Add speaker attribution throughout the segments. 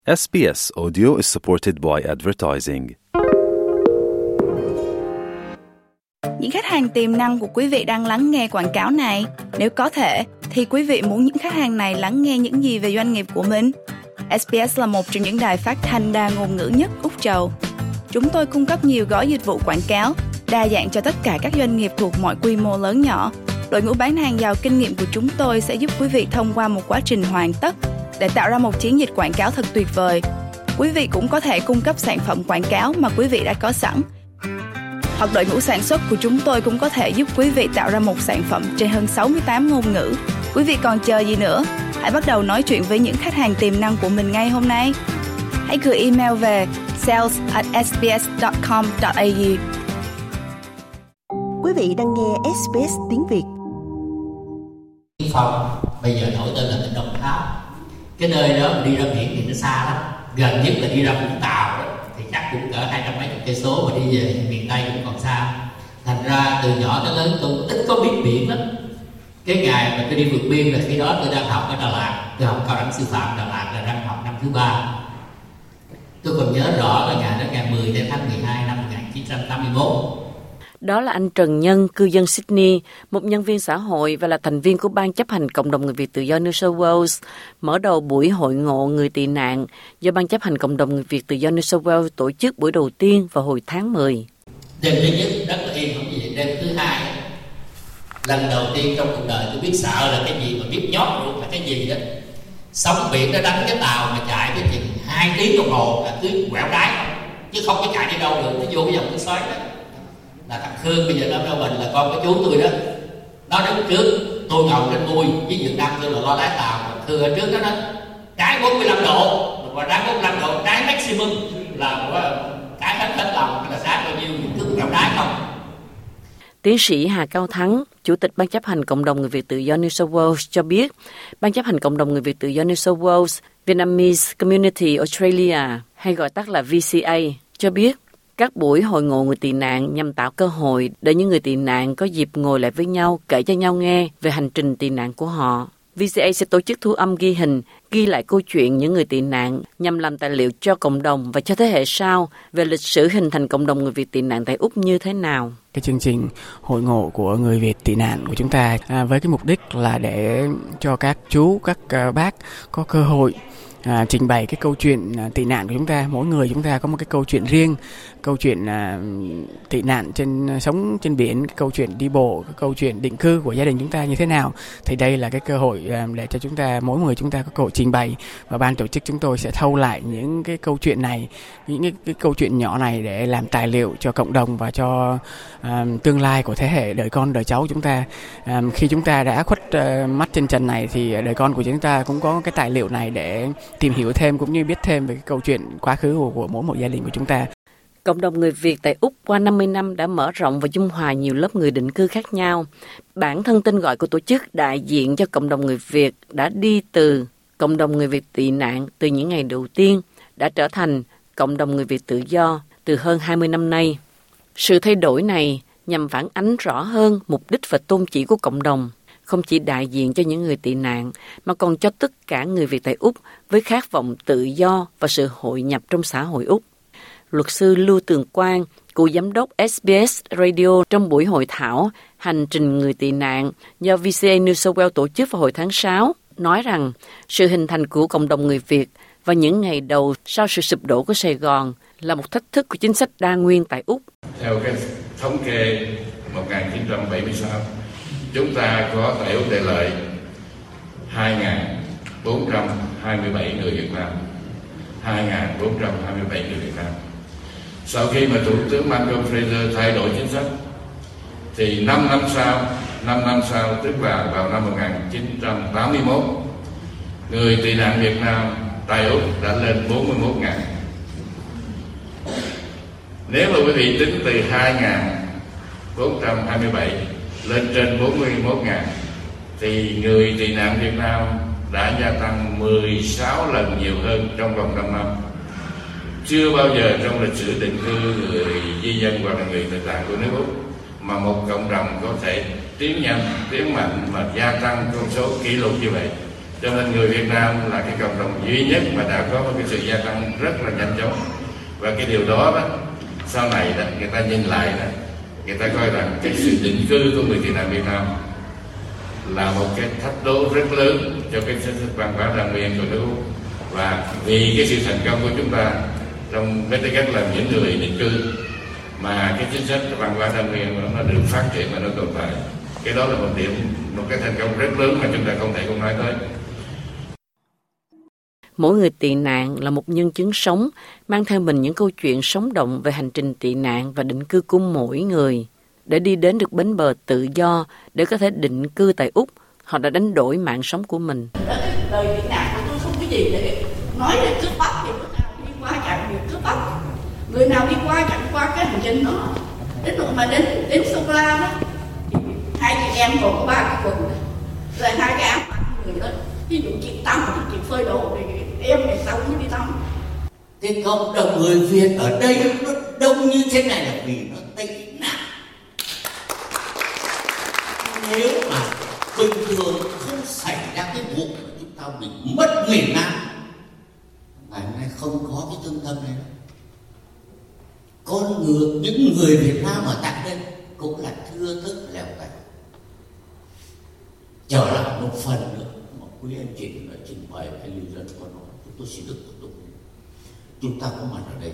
Speaker 1: SBS Audio is supported by advertising.
Speaker 2: Những khách hàng tiềm năng của quý vị đang lắng nghe quảng cáo này. Nếu có thể, thì quý vị muốn những khách hàng này lắng nghe những gì về doanh nghiệp của mình? SBS là một trong những đài phát thanh đa ngôn ngữ nhất Úc Châu. Chúng tôi cung cấp nhiều gói dịch vụ quảng cáo, đa dạng cho tất cả các doanh nghiệp thuộc mọi quy mô lớn nhỏ. Đội ngũ bán hàng giàu kinh nghiệm của chúng tôi sẽ giúp quý vị thông qua một quá trình hoàn tất để tạo ra một chiến dịch quảng cáo thật tuyệt vời. Quý vị cũng có thể cung cấp sản phẩm quảng cáo mà quý vị đã có sẵn. Hoặc đội ngũ sản xuất của chúng tôi cũng có thể giúp quý vị tạo ra một sản phẩm trên hơn 68 ngôn ngữ. Quý vị còn chờ gì nữa? Hãy bắt đầu nói chuyện với những khách hàng tiềm năng của mình ngay hôm nay. Hãy gửi email về sales@sbs.com.au.
Speaker 3: Quý vị đang nghe SBS tiếng Việt.
Speaker 4: Phong bây giờ đổi tên là tỉnh Đồng Tháp. Cái nơi đó mình đi ra biển thì nó xa lắm, gần nhất là đi ra Vũng Tàu đó, thì chắc cũng cỡ 200 mấy chục cây số, mà đi về miền Tây cũng còn xa. Thành ra từ nhỏ tới lớn tôi ít có biết biển lắm. Cái ngày mà tôi đi vượt biên là khi đó tôi đang học ở Đà Lạt, tôi học cao đẳng sư phạm Đà Lạt, là đang học năm thứ 3. Tôi còn nhớ rõ là ngày đó ngày 10 tháng 12 năm 1981.
Speaker 5: Đó là anh Trần Nhân, cư dân Sydney, một nhân viên xã hội và là thành viên của Ban chấp hành Cộng đồng Người Việt Tự do New South Wales, mở đầu buổi hội ngộ người tị nạn do Ban chấp hành Cộng đồng Người Việt Tự do New South Wales tổ chức buổi đầu tiên vào hồi tháng 10.
Speaker 4: Đêm thứ nhất rất là yên, không gì. Đêm thứ hai, lần đầu tiên trong cuộc đời tôi biết sợ là cái gì, mà biết nhót ruột là cái gì đó. Sóng biển nó đánh cái tàu mà chạy cái chừng 2 tiếng đồng hồ là cứ quẹo đáy, chứ không có chạy đi đâu được, nó vô cái dòng nước xoáy đó. Là thằng Khương bây giờ nó ở mình là con của chú tôi đó, nó đứng trước, tôi ngồi trên mui với Việt Nam tôi là lo lái tàu, Khương ở trước đó nó trái 45 độ, và trái 45 độ trái maximum là cái hết lòng là sát bao nhiêu cứ quẹo đáy không.
Speaker 5: Tiến sĩ Hà Cao Thắng, Chủ tịch Ban chấp hành Cộng đồng Người Việt Tự do New South Wales cho biết, Ban chấp hành Cộng đồng Người Việt Tự do New South Wales, Vietnamese Community Australia, hay gọi tắt là VCA, cho biết các buổi hội ngộ người tị nạn nhằm tạo cơ hội để những người tị nạn có dịp ngồi lại với nhau, kể cho nhau nghe về hành trình tị nạn của họ. VCA sẽ tổ chức thu âm ghi hình, ghi lại câu chuyện những người tị nạn nhằm làm tài liệu cho cộng đồng và cho thế hệ sau về lịch sử hình thành cộng đồng người Việt tị nạn tại Úc như thế nào.
Speaker 6: Cái chương trình hội ngộ của người Việt tị nạn của chúng ta với cái mục đích là để cho các chú, các bác có cơ hội trình bày cái câu chuyện tị nạn của chúng ta. Mỗi người chúng ta có một cái câu chuyện riêng, câu chuyện tị nạn sống trên biển, cái câu chuyện đi bộ, cái câu chuyện định cư của gia đình chúng ta như thế nào. Thì đây là cái cơ hội để cho chúng ta, mỗi người chúng ta có cơ hội trình bày, và ban tổ chức chúng tôi sẽ thâu lại những cái câu chuyện này, những cái câu chuyện nhỏ này để làm tài liệu cho cộng đồng và cho tương lai của thế hệ đời con đời cháu chúng ta. Khi chúng ta đã khuất mắt trên trần này thì đời con của chúng ta cũng có cái tài liệu này để tìm hiểu thêm cũng như biết thêm về cái câu chuyện quá khứ của mỗi một gia đình của chúng ta.
Speaker 5: Cộng đồng người Việt tại Úc qua 50 năm đã mở rộng và dung hòa nhiều lớp người định cư khác nhau. Bản thân tên gọi của tổ chức đại diện cho cộng đồng người Việt đã đi từ cộng đồng người Việt tị nạn từ những ngày đầu tiên đã trở thành cộng đồng người Việt tự do từ hơn 20 năm nay. Sự thay đổi này nhằm phản ánh rõ hơn mục đích và tôn chỉ của cộng đồng, không chỉ đại diện cho những người tị nạn mà còn cho tất cả người Việt tại Úc với khát vọng tự do và sự hội nhập trong xã hội Úc. Luật sư Lưu Tường Quang, cựu giám đốc SBS Radio trong buổi hội thảo Hành trình người tị nạn do VCA New South Wales tổ chức vào hồi tháng 6, nói rằng sự hình thành của cộng đồng người Việt vào những ngày đầu sau sự sụp đổ của Sài Gòn là một thách thức của chính sách đa nguyên tại Úc.
Speaker 7: Theo cái thống kê 1976, chúng ta có tại Úc Đại Lợi 2.427 người Việt Nam. 2.427 người Việt Nam. Sau khi mà Thủ tướng Malcolm Fraser thay đổi chính sách, thì 5 năm sau, tức là vào năm 1981, người tị nạn Việt Nam tại Úc đã lên 41.000. Nếu mà quý vị tính từ 2.427 lên trên 41.000, thì người tị nạn Việt Nam đã gia tăng 16 lần nhiều hơn trong vòng 5 năm. Chưa bao giờ trong lịch sử định cư người di dân hoặc là người tị nạn của nước Úc mà một cộng đồng có thể tiến nhanh, tiến mạnh mà gia tăng con số kỷ lục như vậy. Cho nên người Việt Nam là cái cộng đồng duy nhất mà đã có một cái sự gia tăng rất là nhanh chóng. Và cái điều đó sau này người ta nhìn lại người ta coi rằng cái sự định cư của người tị nạn Việt Nam là một cái thách đố rất lớn cho cái chính sách văn hóa đa nguyên của nước Úc. Và vì cái sự thành công của chúng ta trong với tư cách là những người định cư mà cái chính sách văn hóa đa nguyên nó được phát triển và nó tồn tại. Cái đó là một cái thành công rất lớn mà chúng ta không thể không nói tới.
Speaker 5: Mỗi người tị nạn là một nhân chứng sống, mang theo mình những câu chuyện sống động về hành trình tị nạn và định cư của mỗi người. Để đi đến được bến bờ tự do, để có thể định cư tại Úc, họ đã đánh đổi mạng sống của mình.
Speaker 8: Đời tị nạn của tôi không có gì để nói để cướp bắt, thì lúc nào đi qua chặn việc cướp bắt. Người nào đi qua chặn qua cái hành trình đó, đến lúc mà đến sô-cô-la đó, thì hai chị em còn có 3 cái quần, rồi 2 cái áo mặc người đó. Ví dụ chị tắm, chị phơi đồ thì em ngày sau mới đi tắm.
Speaker 4: Cái cộng đồng người Việt ở đây nó đông như thế này là vì nó tị nạn. Nếu mà bình thường không xảy ra cái vụ mà chúng ta bị mất miền Nam, ngày hôm nay không có cái trung tâm này đâu. Những người Việt Nam ở tại đây cũng là thưa thức lèo tèo. Trở lại một phần nữa mà quý anh chị đã trình bày hay lưu dân có nói, tôi xin được tiếp tục. Chúng ta có mặt ở đây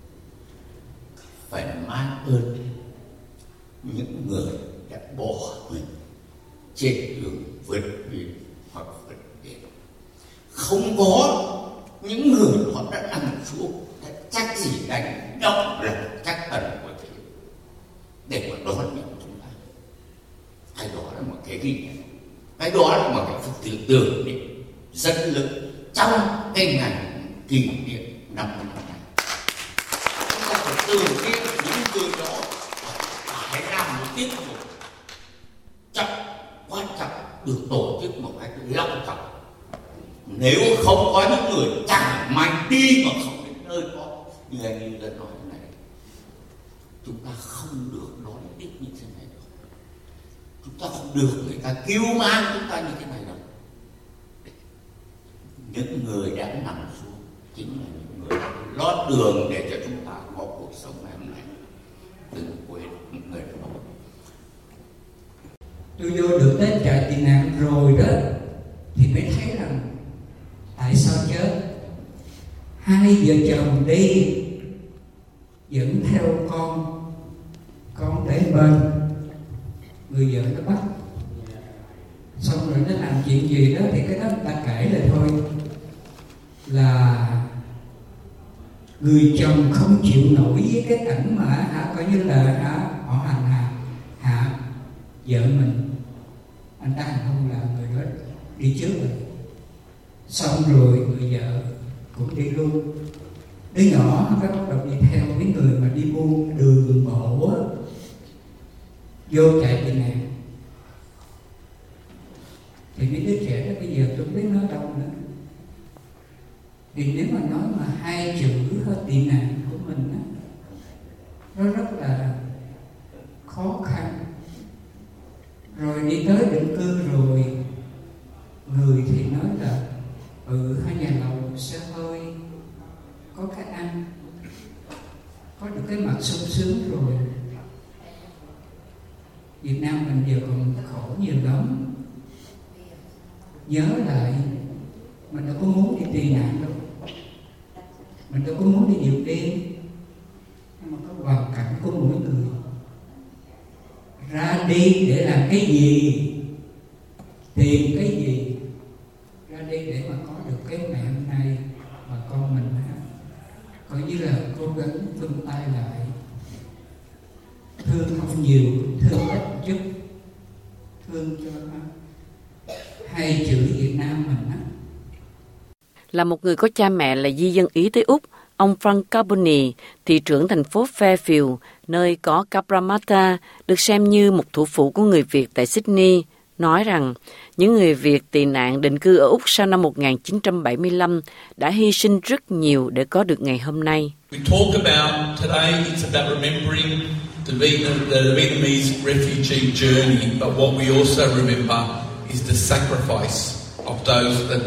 Speaker 4: phải mang ơn những người đã bỏ mình trên đường vượt biển hoặc vượt biển. Không có những người họ đã nằm xuống, đã chắc gì đánh động là chắc tần của thế để mà đón nhận chúng ta. Cái đó là một cái ghi nhận, cái đó là một cái tưởng niệm rất lớn trong cái ngày kỷ niệm 50 năm này. Chúng ta phải tưởng niệm những người đó phải làm một tiết mục quan trọng được tổ chức một cách long trọng. Nếu không có những người chẳng mạnh đi mà không đến nơi có, như anh Lưu đã nói thế này, chúng ta không được đón đích như thế này đâu. Chúng ta không được người ta cứu mang chúng ta như thế này đâu. Những người đã nằm xuống chính là những người lót đường để cho chúng ta có cuộc sống ngày hôm nay. Đừng quên những người đó.
Speaker 9: Tôi vô được tới trại tị nạn rồi đó thì mới thấy rằng tại sao chết. 2 vợ chồng đi dẫn theo con để bên, người vợ nó bắt, xong rồi nó làm chuyện gì đó thì cái đó người ta kể lại thôi, là người chồng không chịu nổi với cái cảnh mà coi như là họ hành hạ vợ mình. Anh ta hành hung là người đó đi trước rồi, xong rồi người vợ cũng đi luôn. Đứa nhỏ nó bắt đầu đi theo mấy người mà đi buôn đường bộ vô chạy tị nạn. Thì mấy đứa trẻ đó bây giờ tôi biết nó đâu nữa. Thì nếu mà nói mà 2 chữ tị nạn của mình đó, nó rất là khó khăn. Rồi đi tới định cư rồi, người thì nói là 2 nhà lầu sẽ hơi có cái ăn, có được cái mặt sung sướng rồi. Việt Nam mình giờ còn khổ nhiều lắm. Nhớ lại, mình đâu có muốn đi tị nạn đâu, mình đâu có muốn đi điều đen, nhưng mà có hoàn cảnh của mỗi người. Ra đi để làm cái gì, tìm cái gì, ra đi để mà có được cái ngày hôm nay mà con mình coi như là cố gắng chung tay lại, thương không nhiều, thương ít chút, thương cho 2 chữ Việt Nam mình á.
Speaker 5: Là một người có cha mẹ là di dân Ý tới Úc, ông Frank Carboni, thị trưởng thành phố Fairfield, nơi có Cabramatta, được xem như một thủ phủ của người Việt tại Sydney, nói rằng những người Việt tị nạn định cư ở Úc sau năm 1975 đã hy sinh rất nhiều để có được ngày hôm nay.
Speaker 10: We talk about today, it's about remembering the Vietnamese refugee journey, but what we also remember is the sacrifice of those that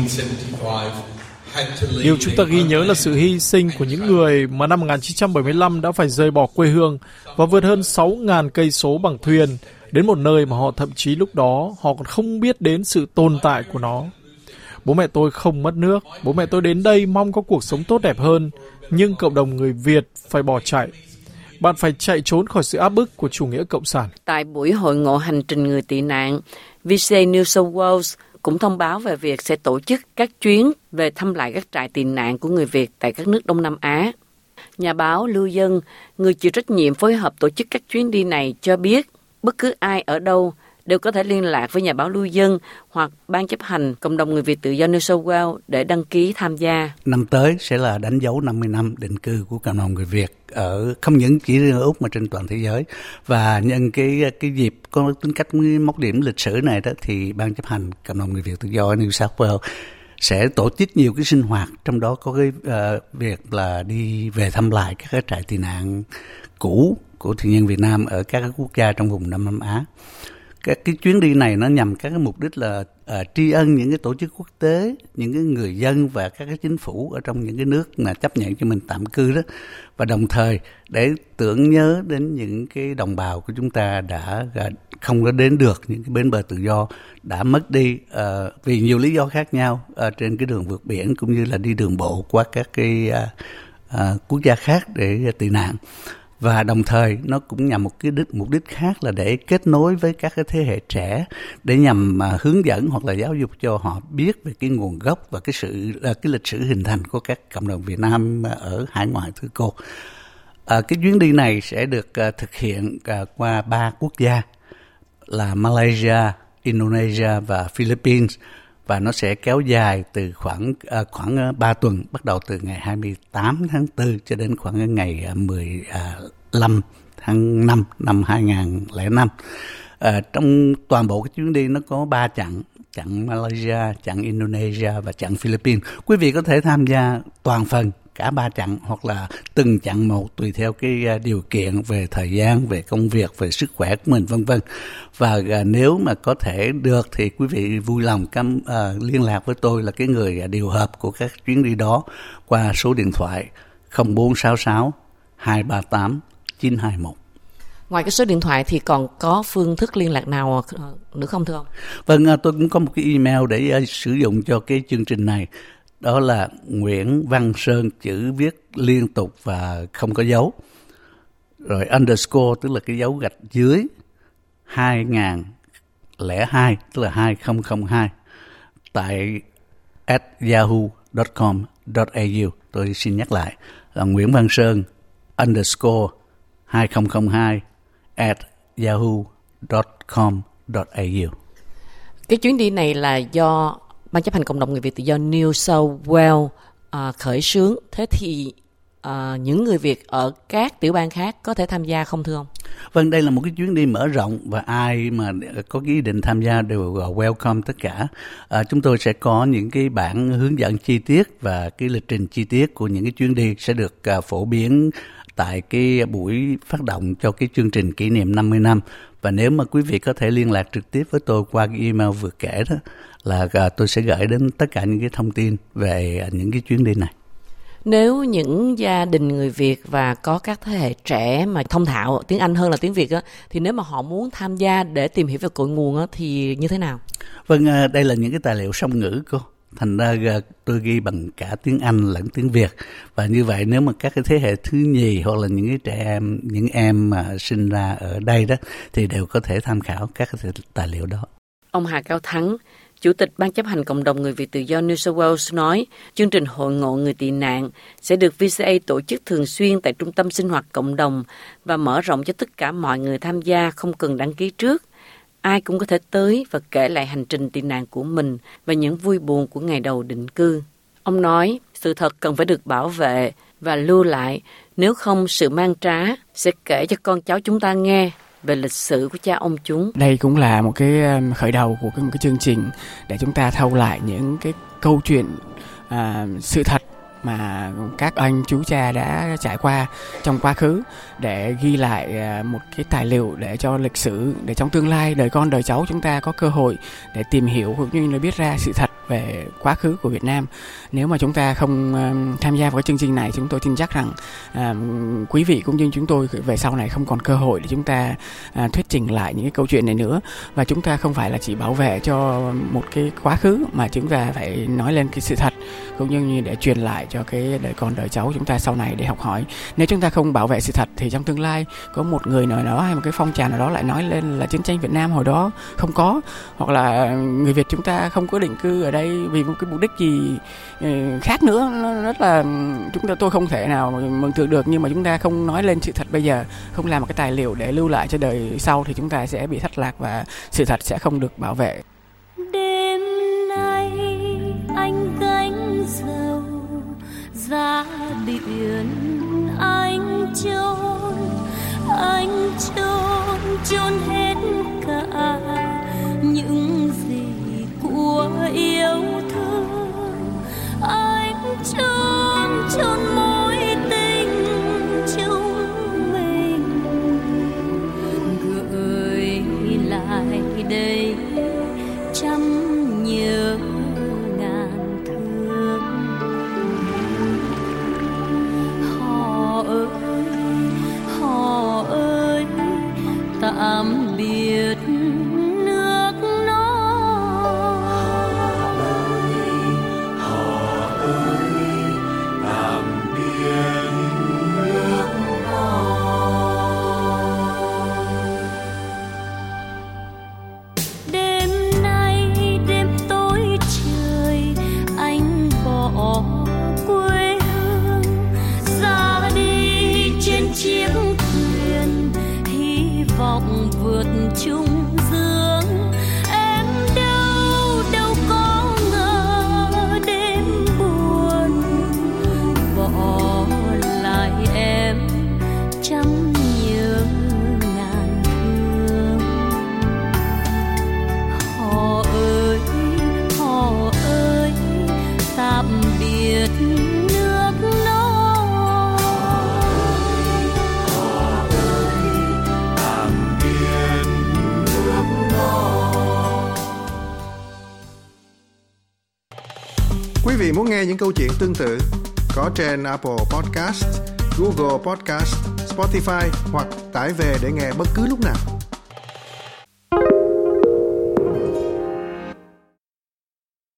Speaker 10: 1975 had to leave.
Speaker 11: Điều chúng ta ghi nhớ là sự hy sinh của những người mà năm 1975 đã phải rời bỏ quê hương và vượt hơn 6.000 cây số bằng thuyền đến một nơi mà họ thậm chí lúc đó họ còn không biết đến sự tồn tại của nó. Bố mẹ tôi không mất nước, bố mẹ tôi đến đây mong có cuộc sống tốt đẹp hơn, nhưng cộng đồng người Việt phải bỏ chạy. Bạn phải chạy trốn khỏi sự áp bức của chủ nghĩa cộng sản.
Speaker 5: Tại buổi hội ngộ hành trình người tị nạn, VCA New South Wales cũng thông báo về việc sẽ tổ chức các chuyến về thăm lại các trại tị nạn của người Việt tại các nước Đông Nam Á. Nhà báo Lưu Dân, người chịu trách nhiệm phối hợp tổ chức các chuyến đi này, cho biết bất cứ ai ở đâu đều có thể liên lạc với nhà báo Lưu Dân hoặc Ban chấp hành Cộng đồng Người Việt Tự do New South Wales để đăng ký tham gia.
Speaker 12: Năm tới sẽ là đánh dấu 50 năm định cư của cộng đồng người Việt ở không những chỉ riêng ở Úc mà trên toàn thế giới. Và nhân cái dịp có tính cách mốc điểm lịch sử này đó, thì Ban chấp hành Cộng đồng Người Việt Tự do New South Wales sẽ tổ chức nhiều cái sinh hoạt, trong đó có cái việc là đi về thăm lại các cái trại tị nạn cũ của tị nhân Việt Nam ở các quốc gia trong vùng Đông Nam Á. Các cái chuyến đi này nó nhằm các cái mục đích là tri ân những cái tổ chức quốc tế, những cái người dân và các cái chính phủ ở trong những cái nước mà chấp nhận cho mình tạm cư đó, và đồng thời để tưởng nhớ đến những cái đồng bào của chúng ta đã không có đến được những cái bến bờ tự do, đã mất đi vì nhiều lý do khác nhau trên cái đường vượt biển cũng như là đi đường bộ qua các cái quốc gia khác để tị nạn. Và đồng thời nó cũng nhằm một cái mục đích khác là để kết nối với các cái thế hệ trẻ để nhằm hướng dẫn hoặc là giáo dục cho họ biết về cái nguồn gốc và cái lịch sử hình thành của các cộng đồng Việt Nam ở hải ngoại, thưa cô. Cái chuyến đi này sẽ được thực hiện qua 3 quốc gia là Malaysia, Indonesia và Philippines, và nó sẽ kéo dài từ khoảng 3 tuần, bắt đầu từ ngày 28 tháng 4 cho đến khoảng ngày 15 tháng 5 năm 2005. Trong toàn bộ cái chuyến đi nó có 3 chặng Malaysia, chặng Indonesia và chặng Philippines. Quý vị có thể tham gia toàn phần cả 3 chặng hoặc là từng chặng một tùy theo cái điều kiện về thời gian, về công việc, về sức khỏe của mình vân vân. Và nếu mà có thể được thì quý vị vui lòng liên lạc với tôi là cái người điều hợp của các chuyến đi đó qua số điện thoại 0466 238 921.
Speaker 5: Ngoài cái số điện thoại thì còn có phương thức liên lạc nào nữa không thưa ông?
Speaker 12: Vâng, tôi cũng có một cái email để sử dụng cho cái chương trình này. Đó là Nguyễn Văn Sơn, chữ viết liên tục và không có dấu. Rồi underscore, tức là cái dấu gạch dưới, 2002, tức là 2002, tại @yahoo.com.au. Tôi xin nhắc lại là Nguyễn Văn Sơn underscore 2002 @yahoo.com.au.
Speaker 5: Cái chuyến đi này là do Ban chấp hành Cộng đồng Người Việt Tự do New South Wales khởi xướng. Thế thì những người Việt ở các tiểu bang khác có thể tham gia không thưa ông?
Speaker 12: Vâng, đây là một cái chuyến đi mở rộng và ai mà có cái ý định tham gia đều welcome tất cả. Chúng tôi sẽ có những cái bản hướng dẫn chi tiết và cái lịch trình chi tiết của những cái chuyến đi sẽ được phổ biến tại cái buổi phát động cho cái chương trình kỷ niệm 50 năm. Và nếu mà quý vị có thể liên lạc trực tiếp với tôi qua cái email vừa kể đó, là tôi sẽ gửi đến tất cả những cái thông tin về những cái chuyến đi này.
Speaker 5: Nếu những gia đình người Việt và có các thế hệ trẻ mà thông thạo tiếng Anh hơn là tiếng Việt á, thì nếu mà họ muốn tham gia để tìm hiểu về cội nguồn á, thì như thế nào? Vâng,
Speaker 12: đây là những cái tài liệu song ngữ cô. Thành ra tôi ghi bằng cả tiếng Anh lẫn tiếng Việt. Và như vậy nếu mà các cái thế hệ thứ nhì hoặc là những cái trẻ em, những em mà sinh ra ở đây đó thì đều có thể tham khảo các cái tài liệu đó.
Speaker 5: Ông Hà Cao Thắng, Chủ tịch Ban chấp hành Cộng đồng Người Việt Tự do New South Wales nói, chương trình hội ngộ người tị nạn sẽ được VCA tổ chức thường xuyên tại trung tâm sinh hoạt cộng đồng và mở rộng cho tất cả mọi người tham gia, không cần đăng ký trước. Ai cũng có thể tới và kể lại hành trình tị nạn của mình và những vui buồn của ngày đầu định cư. Ông nói, sự thật cần phải được bảo vệ và lưu lại, nếu không sự man trá sẽ kể cho con cháu chúng ta nghe về lịch sử của cha ông chúng.
Speaker 6: Đây cũng là một cái khởi đầu của một cái chương trình để chúng ta thâu lại những cái câu chuyện sự thật mà các anh chú cha đã trải qua trong quá khứ, để ghi lại một cái tài liệu để cho lịch sử, để trong tương lai đời con đời cháu chúng ta có cơ hội để tìm hiểu cũng như là biết ra sự thật về quá khứ của Việt Nam. Nếu mà chúng ta không tham gia vào cái chương trình này, chúng tôi tin chắc rằng quý vị cũng như chúng tôi về sau này không còn cơ hội để chúng ta thuyết trình lại những cái câu chuyện này nữa. Và chúng ta không phải là chỉ bảo vệ cho một cái quá khứ, mà chúng ta phải nói lên cái sự thật cũng như để truyền lại cho cái đời con đời cháu chúng ta sau này để học hỏi. Nếu chúng ta không bảo vệ sự thật thì trong tương lai có một người nào đó hay một cái phong trào nào đó lại nói lên là chiến tranh Việt Nam hồi đó không có, hoặc là người Việt chúng ta không có định cư ở đây vì một cái mục đích gì khác nữa. Nó rất là tôi không thể nào mường tượng được, nhưng mà chúng ta không nói lên sự thật bây giờ, không làm một cái tài liệu để lưu lại cho đời sau thì chúng ta sẽ bị thất lạc và sự thật sẽ không được bảo vệ.
Speaker 13: Đêm nay anh gánh dầu ra biển, anh chôn hết cả những gì của yêu thương. Anh chôn mối tình chúng mình, gửi lại đây trăm nhớ ngàn thương. Họ ơi tạm biệt nước non. Họ ơi tạm biệt nước non. Đêm nay đêm tối trời, anh bỏ quê hương ra đi trên chiếc thuyền, hy vọng vượt chung dương. Em đâu có ngờ đêm buồn bỏ lại em trăm nhớ ngàn thương. Họ ơi tạm biệt nước non. Họ ơi tạm biệt nước non.
Speaker 14: Quý vị muốn nghe những câu chuyện tương tự có trên Apple Podcast, Google Podcast, Spotify hoặc tải về để nghe bất cứ lúc nào.